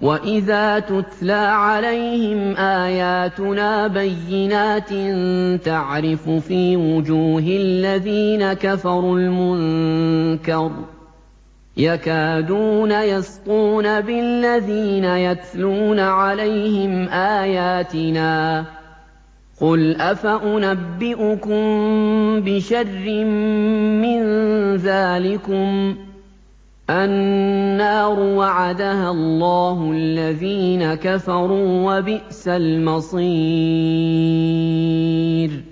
وَإِذَا تُتْلَىٰ عَلَيْهِمْ آيَاتُنَا بَيِّنَاتٍ تَعْرِفُ فِي وُجُوهِ الَّذِينَ كَفَرُوا الْمُنكَرَ يَكَادُونَ يَسْطُونَ بِالَّذِينَ يَتْلُونَ عَلَيْهِمْ آيَاتِنَا ۗ قُلْ أَفَأُنَبِّئُكُم بِشَرٍّ مِّن ذَٰلِكُمُ ۗ النَّارُ وَعَدَهَا اللَّهُ الَّذِينَ كَفَرُوا ۖ وَبِئْسَ الْمَصِيرُ